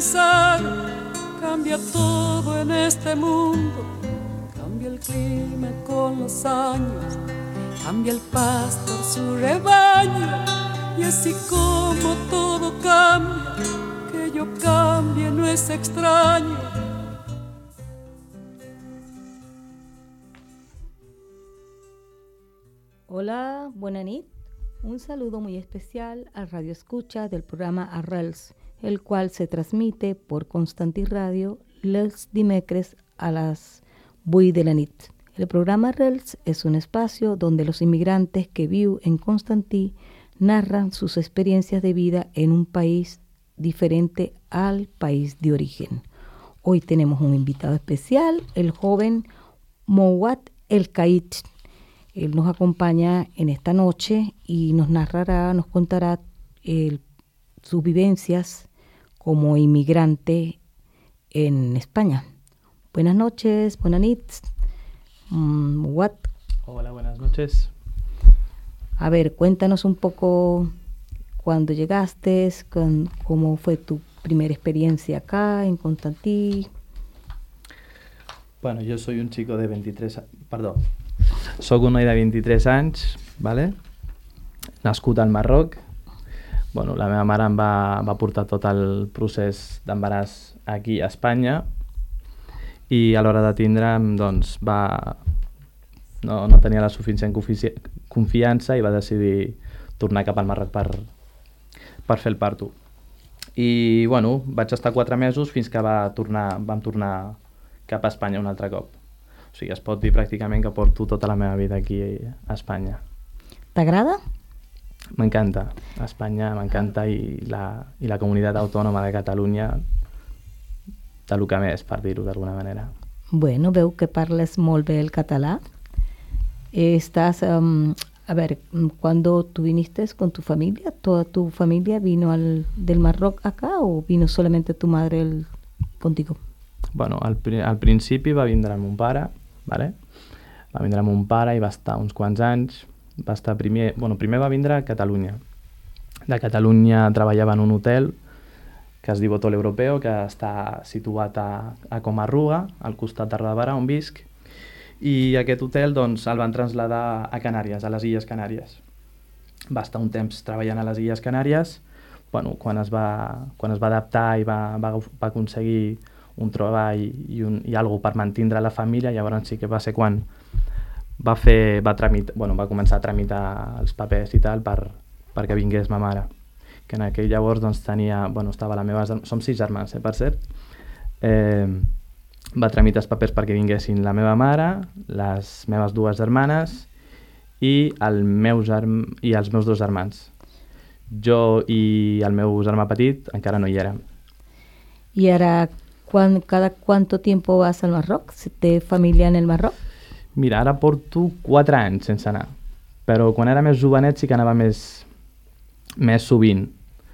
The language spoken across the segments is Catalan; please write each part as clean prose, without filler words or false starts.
pensar. Cambia todo en este mundo, cambia el clima con los años, cambia el pastor su rebaño, y así como todo cambia, que yo cambie no es extraño. Hola, buena nit. Un saludo muy especial al Radio Escucha del programa Arrels, el cual se transmite por Constantí Radio los dimecres a las 8 de la nit. El programa Arrels es un espacio donde los inmigrantes que viven en Constantí narran sus experiencias de vida en un país diferente al país de origen. Hoy tenemos un invitado especial, el joven Mouad El Kait. Él nos acompaña en esta noche y nos contará sus vivencias como inmigrante en España. Buenas noches, buenas noches. Hola, buenas noches. A ver, cuéntanos un poco cuándo llegaste, cómo fue tu primera experiencia acá en Constantí. Bueno, yo soy un chico de 23... Soc un noi de 23 anys, vale? Nascut al Marroc. Bueno, la meva mare em va portar tot el procés d'embaràs aquí a Espanya i a l'hora de tindre'm doncs, no tenia la suficient confiança i va decidir tornar cap al Marroc per fer el parto. I bueno, vaig estar 4 mesos fins que vam tornar cap a Espanya un altre cop. O sigui, es pot dir pràcticament que porto tota la meva vida aquí a Espanya. T'agrada? M'encanta. Espanya m'encanta i la comunitat autònoma de Catalunya de lo que més, per dir-ho d'alguna manera. Bueno, veu que parles molt bé el català. A ver, cuando tú viniste con tu familia, ¿toda tu familia vino del Marroc acá o vino solamente tu madre contigo? Bueno, al principi va vindre mon pare, vale? Va vindre mon pare i va estar uns quants anys. Primer va vindre a Catalunya. De Catalunya treballava en un hotel que es diu Hotel Europeo, que està situat a Comarruga, al costat de Roda, on visc, i aquest hotel doncs, el van traslladar a Canàries, a les Illes Canàries. Va estar un temps treballant a les Illes Canàries. Bueno, quan es va adaptar i va aconseguir un treball i alguna per mantindre la família, llavors sí que va ser quan va començar a tramitar els papers i tal perquè vingués ma mare, que en aquell llavors doncs estava la meva... Som 6 germans, per cert. Va tramitar els papers perquè vinguessin la meva mare, les meves 2 germanes i els meus 2 germans. Jo i el meu germà petit encara no hi érem. I ara, ¿cada cuánto tiempo vas al Marroc? ¿Té família en el Marroc? Mira, ara porto 4 anys sense anar, però quan era més jovenet sí que anava més sovint.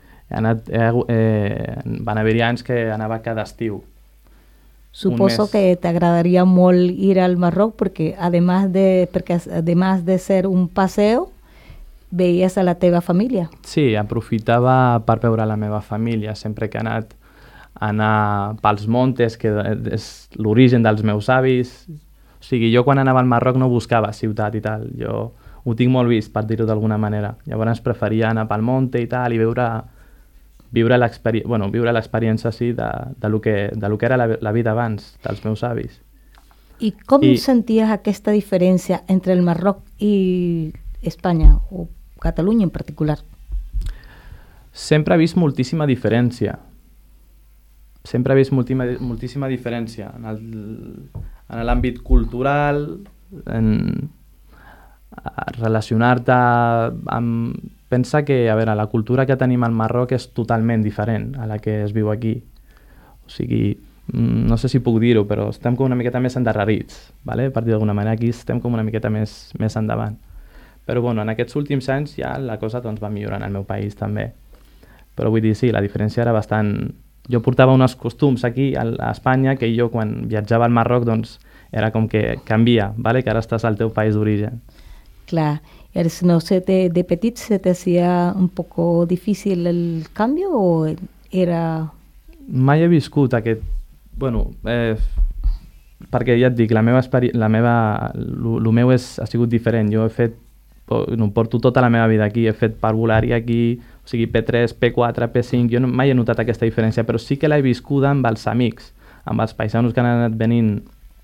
Van haver-hi anys que anava cada estiu. Suposo que te agradaría molt ir al Marroc porque además de ser un paseo, veías a la teva família. Sí, aprofitava per veure la meva família. Sempre que he anar pels montes, que és l'origen dels meus avis. O sigui, jo quan anava al Marroc no buscava ciutat i tal. Jo ho tinc molt vist, per dir-ho d'alguna manera. Llavors preferia anar pel monte i tal i viure l'experiència sí, de lo que era la vida abans dels meus avis. I com senties aquesta diferència entre el Marroc i Espanya, o Catalunya en particular? Sempre he vist moltíssima diferència. Sempre he vist moltíssima diferència en l'àmbit cultural, en relacionar-te amb... Pensa que, a veure, la cultura que tenim al Marroc és totalment diferent a la que es viu aquí. O sigui, no sé si puc dir-ho, però estem com una miqueta més endarrerits, ¿vale? Per dir d'alguna manera, aquí estem com una miqueta més endavant. Però bueno, en aquests últims anys ja la cosa doncs, va millorant al meu país també. Però vull dir, sí, la diferència era bastant... Jo portava uns costums aquí a Espanya que jo quan viatjava al Marroc doncs era com que canvia, ¿vale? Que ara estàs al teu país d'origen. Clar. No sé, de petit se te hacía un poco difícil el cambio o era Mai he viscut aquest... Bueno, perquè ja et dic, el meu ha sigut diferent. Jo he fet... No, porto tota la meva vida aquí, he fet parvulari aquí, o sigui, P3, P4, P5, jo mai he notat aquesta diferència, però sí que l'he viscuda amb els amics, amb els paisanos que han anat venint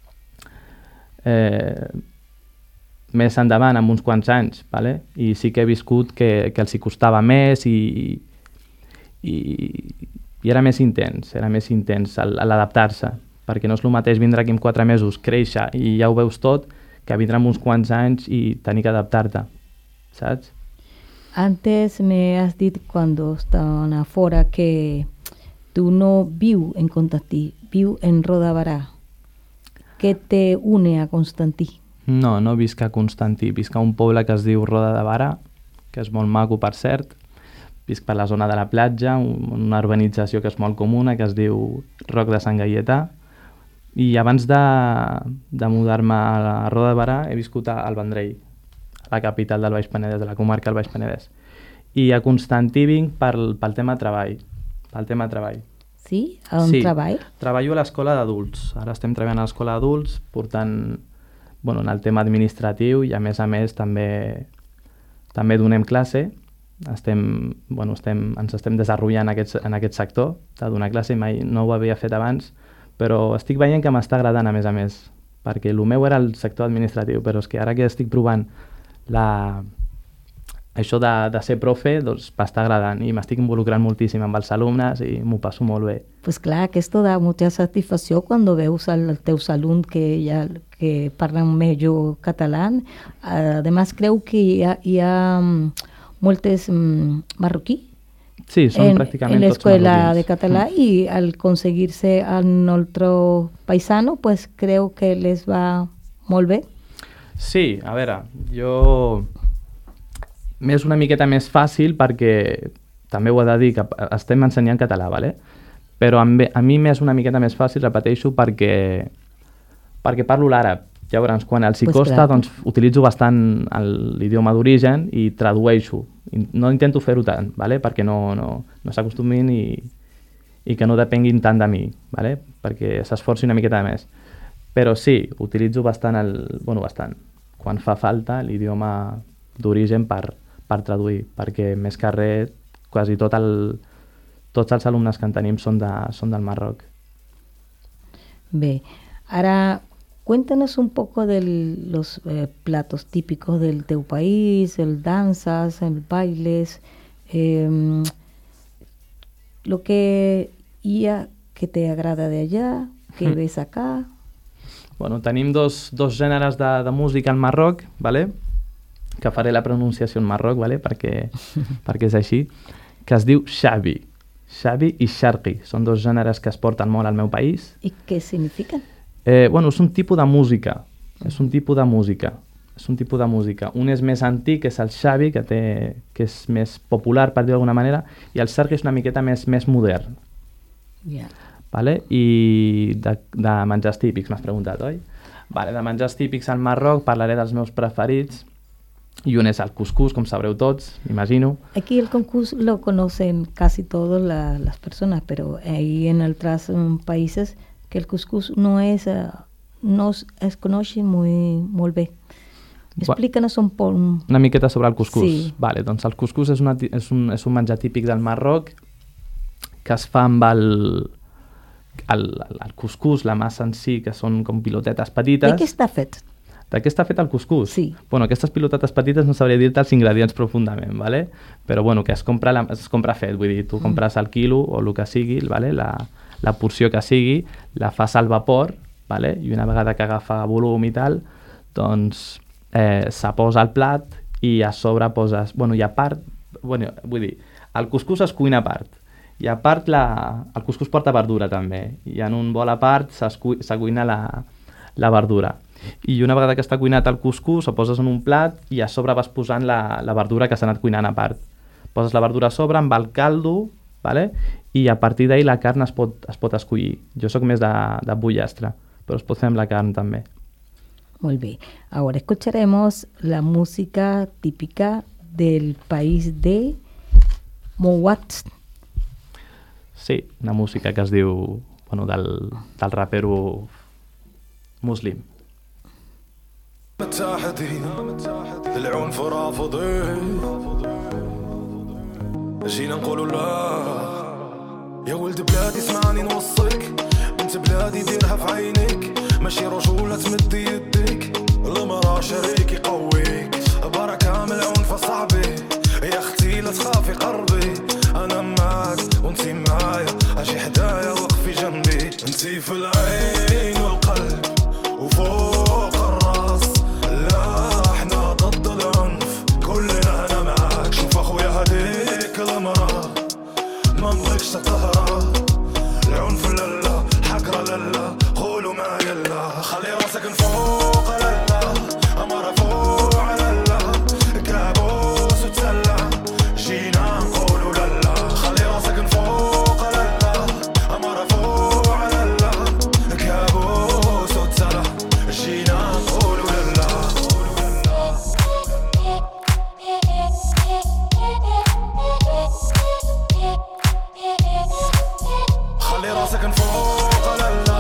més endavant, amb uns quants anys, ¿vale? I sí que he viscut que els hi costava més i era més intens l'adaptar-se, perquè no és el mateix vindre aquí en 4 mesos, créixer i ja ho veus tot, que vindre amb uns quants anys i tenir que adaptar-te, saps? Antes me has dit cuando estaban afuera que tú no viu en Constantí, viu en Roda de Barà. Què te une a Constantí? No visc a Constantí, visc a un poble que es diu Roda de Barà, que és molt maco, per cert. Visc per la zona de la platja, una urbanització que és molt comuna, que es diu Roc de Sant Gaietà. I abans de mudar-me a Roda de Barà he viscut al Vendrell, a la capital del Baix Penedès, de la comarca del Baix Penedès. I a Constantí vinc pel tema treball. Sí? A on treball? Treballo a l'escola d'adults. Ara estem treballant a l'escola d'adults, portant en el tema administratiu i a més també donem classe. Ens estem desenvolupant en aquest sector de donar classe, mai no ho havia fet abans, però estic veient que m'està agradant a més, perquè el meu era el sector administratiu, però és que ara que estic provant això de ser profe, doncs m'està agradant i m'estic involucrant moltíssim amb els alumnes i m'ho passo molt bé. Pues clar, que esto da mucha satisfacció quan veus els teus alumnes que parlen millor català. Además, creu que hi ha moltes marroquí. Sí, són pràcticament en la tots escuela marroquins. de català y al conseguirse al otro paisano, pues creo que les va molt bé. Sí, a veure, m'és una miqueta més fàcil perquè també ho he de dir que estem ensenyant català, ¿vale? Però a mi m'és una miqueta més fàcil, repeteixo, perquè parlo l'àrab. Llavors, quan els hi costa, doncs utilitzo bastant l'idioma d'origen i tradueixo. No intento fer-ho tant, ¿vale? Perquè no s'acostumin i que no depenguin tant de mi, ¿vale? Perquè s'esforci una miqueta més. Però sí, utilitzo bastant, quan fa falta, l'idioma d'origen per traduir, perquè més que res, quasi tots els alumnes que en tenim són del Marroc. Bé, ara cuéntanos un poco de los platos típicos del teu país, el danzas, el bailes, lo que te agrada de allá, que ves acá. Bueno, tenim dos gèneres de música al Marroc, ¿vale? Que faré la pronunciació en Marroc, ¿vale? perquè és així, que es diu Xavi. Xavi i Sharqi. Són dos gèneres que es porten molt al meu país. I què signifiquen? És un tipus de música. Un és més antic, que és el Xavi, que és més popular, per dir d'alguna manera, i el Sharqi és una miqueta més modern. Yeah. Vale? I de menjars típics m'has preguntat, oi? Vale, de menjars típics al Marroc parlaré dels meus preferits, y un és el cuscús, com sabreu tots, m'imagino. Aquí el cuscús lo conocen casi todas las personas, pero ahí en otros países que el cuscús no es conoce molt bé. Explícanos un poc. Una miqueta sobre el cuscús. Sí. Vale, doncs el cuscús és un menjar típic del Marroc que es fa amb el cuscús, la massa en si, que són com pilotetes petites. De què està fet? De què està fet el cuscús? Sí. Bueno, aquestes pilotetes petites no sabria dir-te els ingredients profundament, ¿vale? Però bueno, que es compra fet, vull dir, tu compres el quilo o el que sigui, ¿vale? La porció que sigui, la fas al vapor, ¿vale? I una vegada que agafa volum i tal, doncs se posa al plat i a sobre poses... Bueno, i a part... Bueno, vull dir, el cuscús es cuina a part. I a part el cuscús porta verdura també. I en un bol a part se cuina la verdura. I una vegada que està cuinat el cuscús, ho poses en un plat i a sobre vas posant la verdura que s'ha anat cuinant a part. Poses la verdura a sobre amb el caldo, ¿vale? I a partir d'ahí la carn es pot escollir. Jo sóc més de pollastre, però es pot fer amb la carn també. Muy bien. Ahora escucharemos la música típica del país de Mowat. sí, una música que es diu, bueno, del rapero Muslim. العنف رافضين جينا نقولوا لا يا ولد بلادي اسمعني نوصيك بنت بلادي ديرها في عينيك ماشي رجولة تمدي يديك المرا شريك يقويك بركة من العنف صاحبي يا اختي لا تخافي قربي انا معاك وانتي معايا اجي حدايا وقفي جنبي انتي في العين والقلب وفوق الراس لا احنا ضد العنف كلنا انا معاك شوف اخويا هديك المرا ما نبغيكش تقهرها العنف لالا الحقرة لالا قولوا ما يلا خلي راسك فوق لالا امر فوق لالا كابوس وتسلى جينا نقولوا لالا خلي راسك فوق لالا امر فوق لالا كابوس وتسلى جينا نقولوا لالا خلي راسك فوق لالا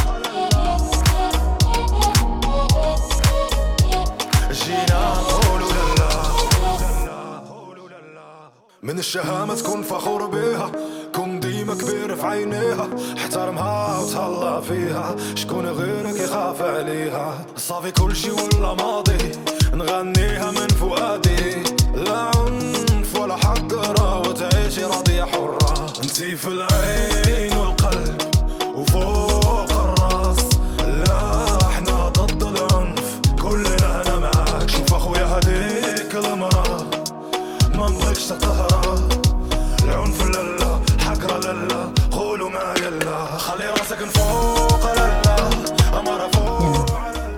جينا نقولوا لالا من الشهامة تكون فخور بيها كن ديما كبير في عينيها احترمها وتهلا فيها شكون غيرك يخاف عليها صافي كل شي ولا ماضي نغنيها من فؤادي لا عنف ولا حقرة وتعيشي راضية حرة انتي في العين والقلب وفوق الراس لا احنا ضد العنف كلنا انا معاك شوف اخويا هديك المرا ما نبغيكش تقهرها العنف لالا الحقرة لالا قولوا ما يلا خلي راسك فوق لالا امر فوق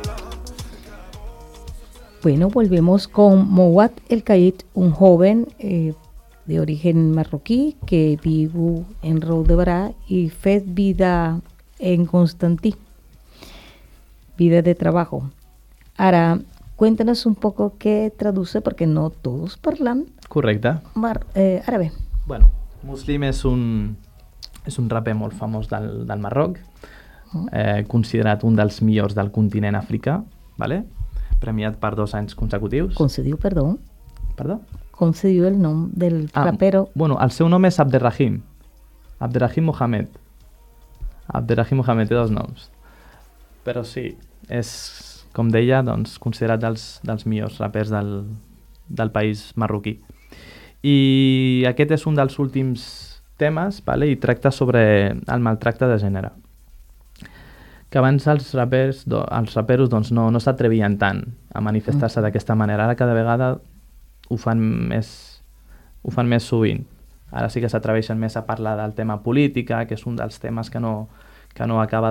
Bueno, volvemos con Mouad El Kayid, un joven de origen marroquí que vive en Roudebra y fet vida en Constantí, vida de trabajo. Ahora, cuéntanos un poco qué traduce, porque no todos parlan Correcte. árabe. Bueno, Muslim és un raper molt famós del Marroc, considerat un dels millors del continent africà, ¿vale? Premiat per 2 anys consecutius. Concedió, perdón. Perdó? Concedió el nombre del rapero. Bueno, el seu nom és Abderrahim Mohamed. Abderrahim Mohamed té 2 noms. Però sí, és, com deia, doncs, considerat dels millors rapers del país marroquí. I aquest és un dels últims temes, vale? I tracta sobre el maltracte de gènere. Que abans els raperos doncs, no s'atrevien tant a manifestar-se d'aquesta manera. Ara cada vegada ho fan més sovint. Ara sí que s'atreveixen més a parlar del tema política, que és un dels temes que no acaba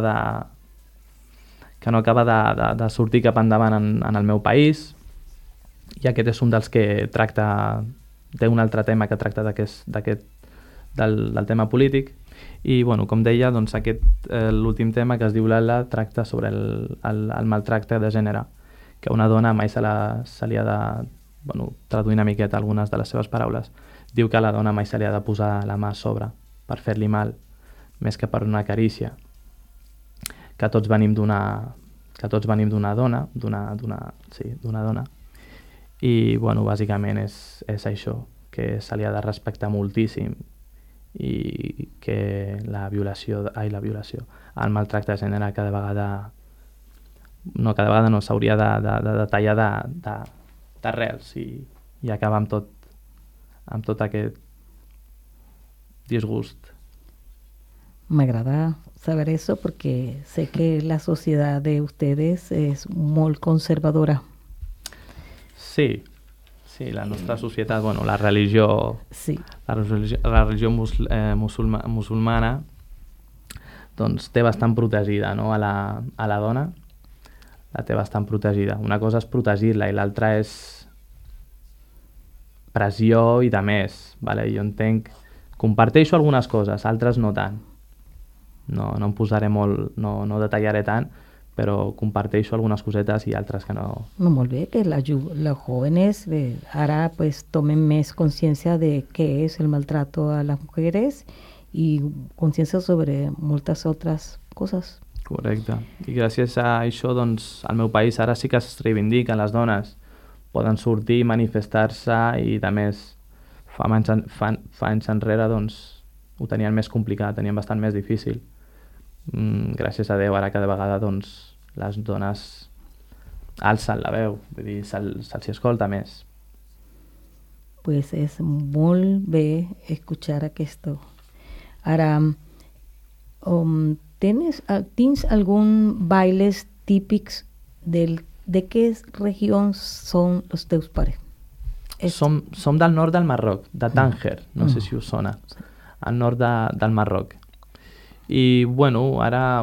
de sortir cap endavant en el meu país, i aquest és un dels que tracta, té un altre tema que tracta del tema polític. I, bueno, com deia, doncs l'últim tema, que es diu Lala, tracta sobre el maltracte de gènere, que una dona mai se li ha de, bueno, traduir una miqueta algunes de les seves paraules, diu que a la dona mai se li ha de posar la mà a sobre per fer-li mal, més que per una carícia, que tots venim d'una dona, d'una dona, i, bueno, bàsicament és això, que se li ha de respectar moltíssim, i que el maltracte de gènere cada vegada no s'hauria de tallar d'arrels i acabar amb tot aquest disgust. Me agrada saber eso porque sé que la sociedad de ustedes es muy conservadora. Sí, la nostra societat, bueno, la religió musulmana doncs té bastant protegida, no? a la dona, la té bastant protegida. Una cosa és protegir-la i l'altra és pressió i de més, vale? Jo entenc, comparteixo algunes coses, altres no tant. No em posaré molt, no detallaré tant, però comparteixo algunas cosetas y otras que no. No, molt bé, que los jóvenes ahora pues tomen más conciencia de qué es el maltrato a las mujeres i consciència sobre moltes altres coses. Correcte. I gràcies a això, doncs, al meu país ara sí que es reivindiquen les dones. Poden sortir, manifestar-se i, a més, fa anys enrere, doncs, ho tenien més complicat, tenien bastant més difícil. Gràcies a Déu, ara cada vegada, doncs, les dones alcen la veu, vull dir, se'ls escolta més. Pues és molt bé escuchar esto. Ara, tens algun bailes típics de què regió són els teus pares? Som del nord del Marroc, de Tànger, no sé si us sona, al nord del Marroc. I, bueno, ara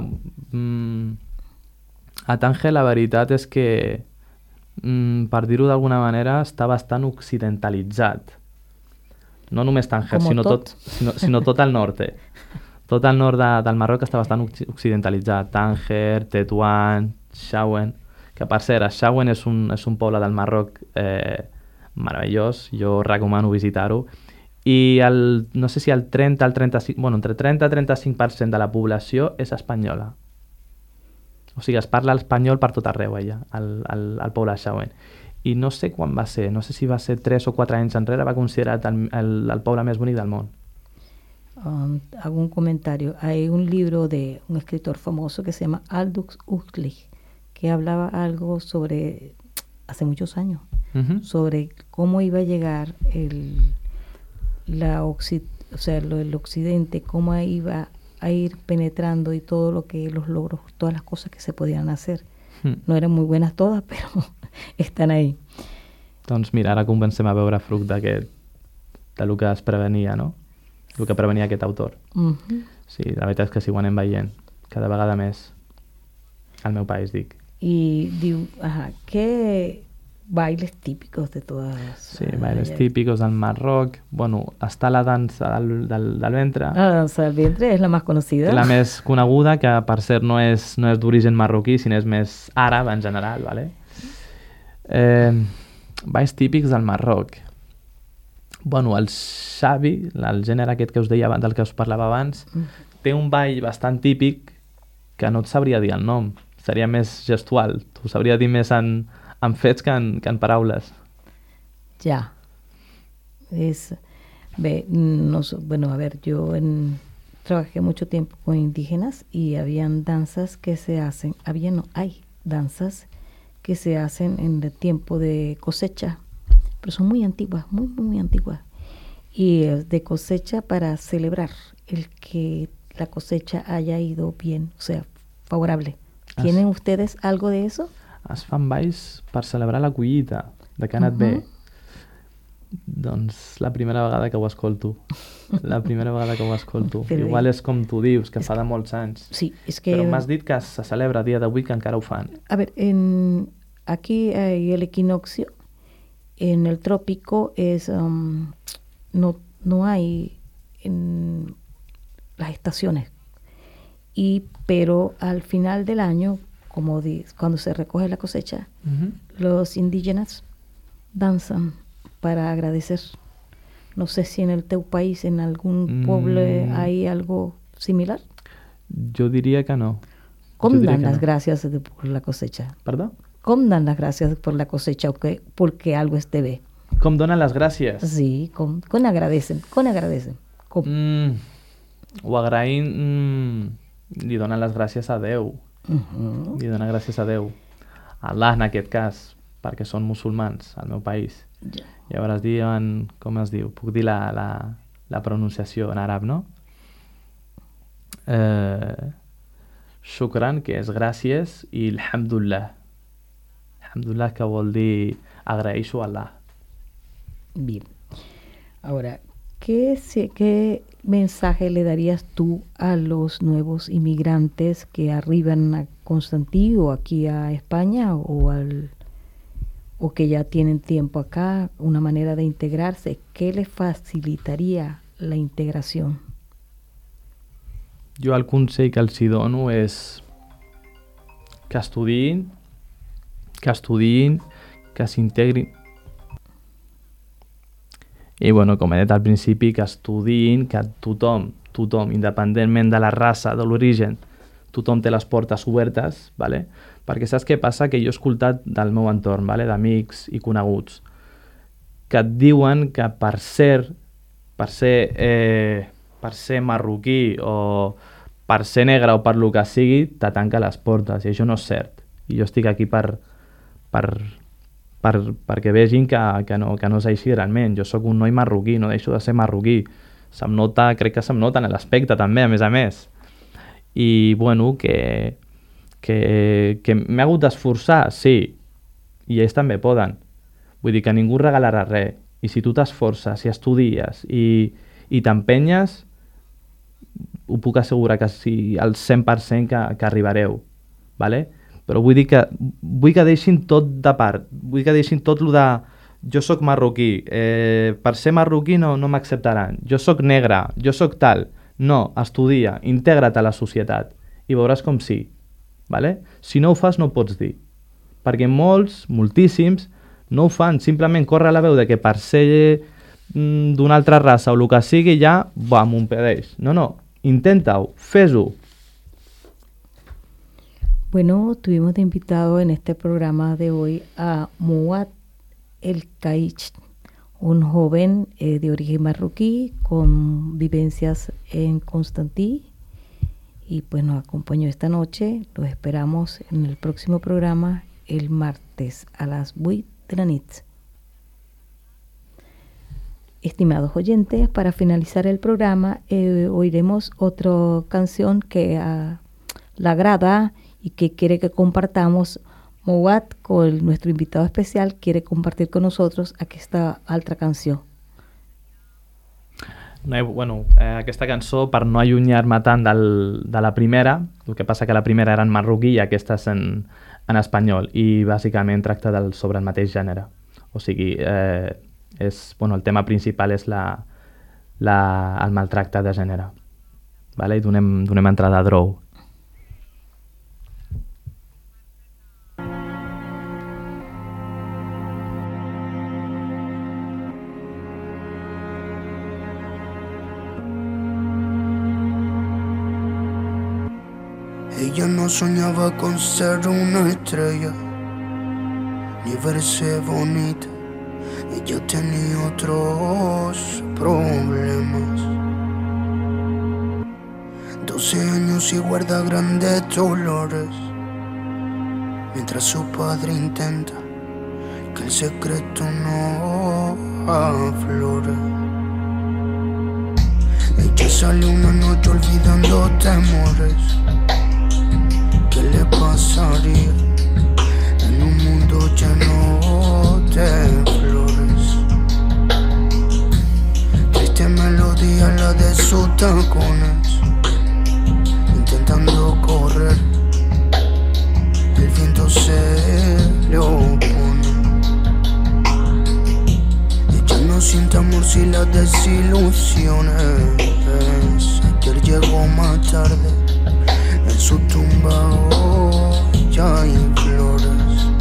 a Tànger la veritat és que, per dir-ho d'alguna manera, està bastant occidentalitzat. No només Tànger, sinó tot el nord. Tot el nord del Marroc està bastant occidentalitzat. Tànger, Tetuan, Chaouen, que per cert, Chaouen és un poble del Marroc meravellós, jo recomano visitar-ho. I no sé si el 30 al 35, bueno, entre 30 i 35% de la població és espanyola. O sigui, es parla espanyol per tot arreu allà, al poble de Chaouen. I no sé quan va ser, no sé si va ser 3 o 4 anys enrere, va considerat el poble més bonic del món. Hago un comentario. Hay un libro de un escritor famoso que se llama Aldous Huxley, que hablaba algo sobre, hace muchos años, sobre cómo iba a llegar el occidente, cómo iba a ir penetrando y todo lo que los logros, todas las cosas que se podían hacer. No eran muy buenas todas, pero estan ahí. Doncs mira, ara comencem a veure fruit del que es prevenia, no? El que prevenia aquest autor. Sí, la veritat és que sí, ho anem veient cada vegada més al meu país, dic. I diu, què bailes típicos de todas? Sí, bailes típicos del Marroc. Bueno, està la dansa del ventre. La dansa del vientre és la més conocida. La més coneguda, que per cert no és d'origen marroquí, sinó és més àrab en general, ¿vale? Balls típics del Marroc. Bueno, el Xavi, el gènere aquest que us deia, del que us parlava abans, té un ball bastant típic que no et sabria dir el nom. Seria més gestual. T'ho sabria dir més en fets que en paraules. Ya. Bueno, a ver, yo trabajé mucho tiempo con indígenas y habían danzas que se hacen, hay danzas que se hacen en el tiempo de cosecha, pero son muy antiguas, muy, muy antiguas. Y de cosecha para celebrar el que la cosecha haya ido bien, o sea, favorable. ¿Tienen ustedes algo de eso? Es fan balls per celebrar la collita, de que ha anat bé. Doncs la primera vegada que ho escolto. La primera vegada que ho escolto. Igual és com tu dius, que fa de molts anys. Sí, és que... Però m'has dit que se celebra a dia d'avui, que encara ho fan. A ver, aquí hay el equinoccio. En el trópico no hay en las estaciones. Pero al final del año, cuando se recoge la cosecha, los indígenas danzan para agradecer. No sé si en el teu país, en algún pueblo, hay algo similar. Yo diría que no. ¿Cómo dan las gracias por la cosecha? ¿Perdón? ¿Cómo dan las gracias por la cosecha porque algo esté bé? Com donen les gràcies? Sí, con agradecen. Ho agraïn, li donen les gràcies a Déu. Li donen gràcies a Déu. A Allah, en aquest cas, perquè són musulmans al meu país. Llavors diuen, com es diu? Puc dir la pronunciació en àrab, no? Shukran, que és gràcies, i alhamdulillah. Alhamdulillah, que vol dir agraeixo a Allah. Bien. Ahora, ¿qué mensaje le darías tú a los nuevos inmigrantes que arriban a Constantí o aquí a España o que ya tienen tiempo acá, una manera de integrarse? ¿Qué les facilitaría la integración? Jo el consell que els dono és que estudiïn, que s'integrin I bueno, com he dit al principi, que estudiïn, que tothom, independentment de la raça, de l'origen, tothom té les portes obertes, vale? Perquè saps què passa? Que jo he escoltat del meu entorn, vale? D'amics i coneguts, que et diuen que per ser marroquí o per ser negre o per lo que sigui, te tanca les portes, i això no és cert. I jo estic aquí perquè vegin que no és així realment. Jo sóc un noi marroquí, no deixo de ser marroquí. Se'm nota, crec que se'm nota en l'aspecte també, a més. I bueno, que m'he hagut d'esforçar, sí, i ells també poden. Vull dir que ningú regalarà res. I si tu t'esforces, si estudies i t'empenyes, ho puc assegurar que sí, al 100% que arribareu. ¿Vale? Però vull que deixin tot de part. Vull que deixin tot lo de jo sóc marroquí, per ser marroquí no m'acceptaran. Jo sóc negre, jo sóc tal. No, estudia, integra't a la societat i veuràs com sí. ¿Vale? Si no ho fas no ho pots dir. Perquè moltíssims, no ho fan, simplement corre la veu de que per ser d'una altra raça o el que sigui ja, m'ho impedeix. No, intenta-ho, fes-ho. Bueno, tuvimos de invitado en este programa de hoy a Mouad El Kaich, un joven de origen marroquí con vivencias en Constantí, y pues nos acompañó esta noche. Los esperamos en el próximo programa el martes a las 8 de la noche. Estimados oyentes, para finalizar el programa oiremos otra canción que la agrada y que quiere que compartamos. Mouad, con nuestro invitado especial, quiere compartir con nosotros aquesta altra canció. Bueno, aquesta cançó, per no allunyar-me tant de la primera, el que passa que la primera era en marroquí i aquesta és en espanyol, i bàsicament tracta sobre el mateix gènere. O sigui, el tema principal és el maltracte de gènere. Vale? I donem entrada a Drow. Ella no soñaba con ser una estrella, ni verse bonita. Ella tenía otros problemas. 12 años y guarda grandes dolores, mientras su padre intenta que el secreto no aflore. Ella salió una noche olvidando temores. ¿Qué le pasaría en un mundo lleno de flores? Triste melodía la de sus tacones, intentando correr, el viento se le opone. Ella no siente amor si las desilusiones. Ayer llegó más tarde, en su tumba ya hay flores.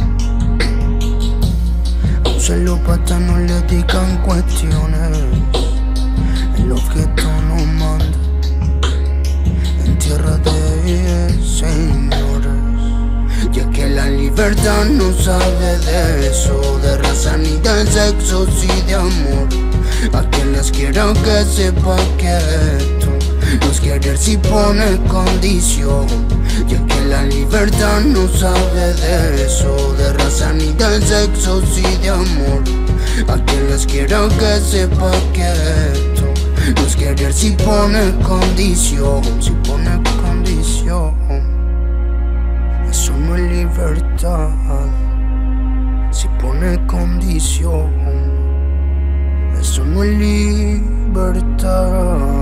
A un celópata no le dedican cuestiones, el objeto no manda en tierra de señores. Ya que la libertad no sabe de eso, de raza ni de sexo, sí de amor. A quien les quiera que sepa que esto no es querer si pone condición. Ya que la libertad no sabe de eso, de raza ni de sexo, sí de amor. A quien les quiera que sepa que esto no es querer si pone condición, si pone condición. Eso no es libertad, si pone condición. Eso no es libertad.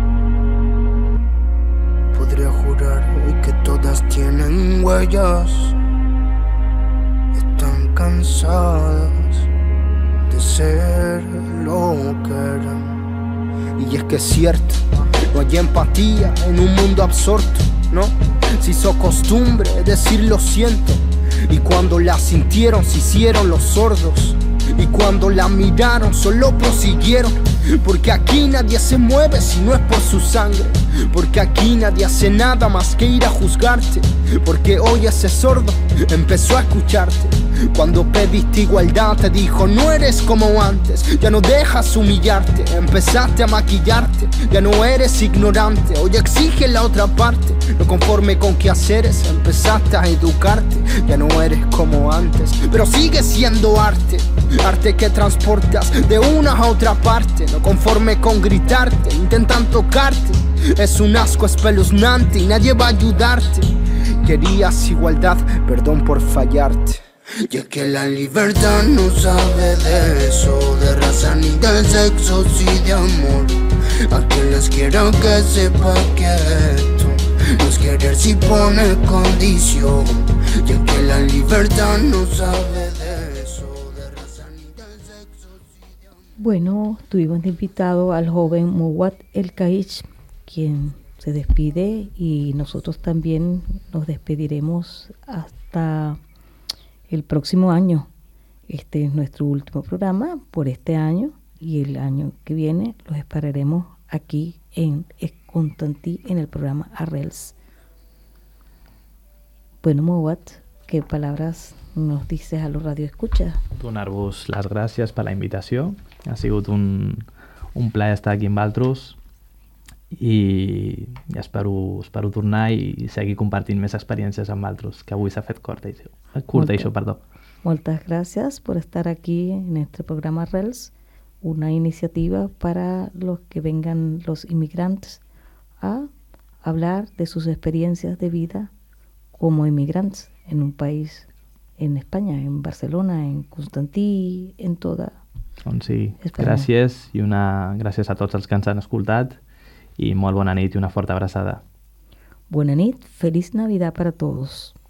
Podría jurar que todas tienen huellas, están cansadas de ser lo que eran. Y es que es cierto, no hay empatía en un mundo absorto, ¿no? Se hizo costumbre decir lo siento, y cuando la sintieron se hicieron los sordos. Y cuando la miraron solo prosiguieron, porque aquí nadie se mueve si no es por su sangre, porque aquí nadie hace nada más que ir a juzgarte, porque hoy ese sordo empezó a escucharte. Cuando pediste igualdad te dijo no eres como antes, ya no dejas humillarte, empezaste a maquillarte, ya no eres ignorante, hoy exige la otra parte. No conforme con quehaceres empezaste a educarte, ya no eres como antes, pero sigue siendo arte, arte que transportas de una a otra parte. No conforme con gritarte, intentan tocarte, es un asco espeluznante y nadie va a ayudarte. Querías igualdad, perdón por fallarte. Y es que la libertad no sabe de eso, de raza ni de sexo, sí de amor. A quien les quiero que sepa que esto no es querer si pone condición. Y es que la libertad no sabe de eso, de raza ni de sexo, sí de amor. Bueno, tuvimos de invitado al joven Muwat El Kaich, quien se despide, y nosotros también nos despediremos hasta el próximo año. Este es nuestro último programa por este año, y el año que viene los esperaremos aquí en Constantí en el programa Arrels. Bueno, Muwat, ¿qué palabras nos dices a los radioescuchas? Donar-vos les gràcies per la invitació. Ha sigut un plaer estar aquí amb vosaltres i espero tornar i seguir compartint més experiències amb vosaltres, que avui s'ha fet curta això, perdó. Muchas gracias por estar aquí en este programa Arrels, una iniciativa para los que vengan los inmigrantes a hablar de sus experiencias de vida como inmigrantes en un país, en España, en Barcelona, en Constantí, en toda Doncs sí, Espanya. gràcies i gràcies a tots els que ens han escoltat i molt bona nit i una forta abraçada. Buena nit, feliz Navidad para todos.